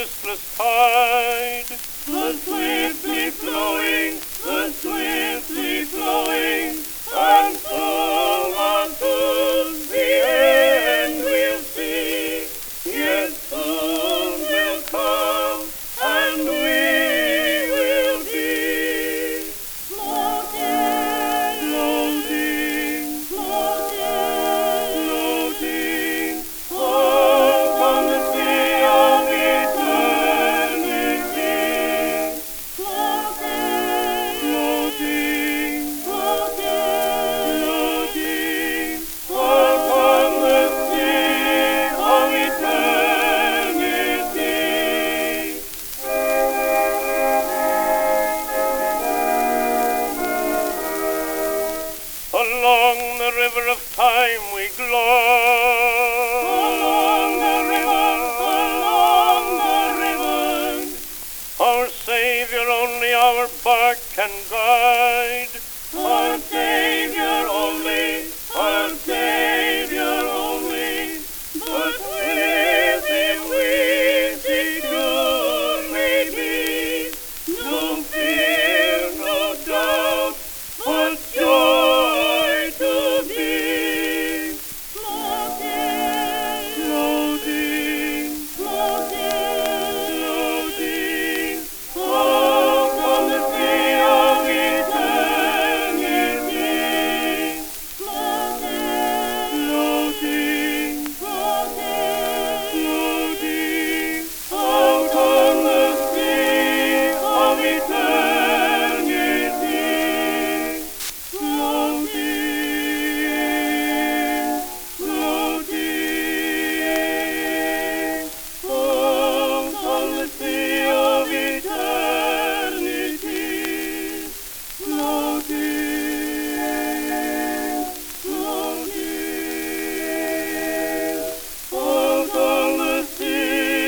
restless tide. The swiftly flowing, and soon the end we'll see. Yes, soon will come, and we will be floating, floating upon the sea of eternity. Floating upon the sea of eternity. Along the river of time we glide. Along the river, Our Savior only our bark can guide. our Savior